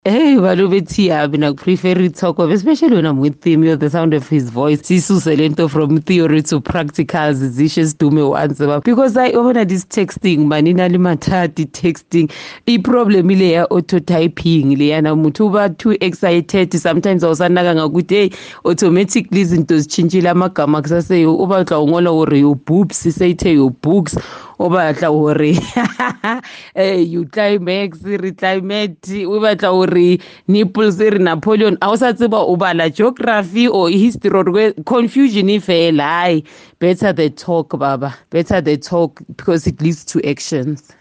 Hey, Balobetia, I've been a prefer talk of, especially when I'm with him, the sound of his voice. Sisu Lento from theory to practicals, zishes to me once about. Because I open this texting, manina limatati texting. The problem ile auto typing, Liana Mutuba too excited. Sometimes I was good automatically into chinchilla makamaxa say, over Kaongola or your boobs, say your books. O batla hore you climax re climate o batla hore nipples re Napoleon a o sa tseba o bala geography or history or confusion e fela. Better the talk, baba, better the talk, because it leads to actions.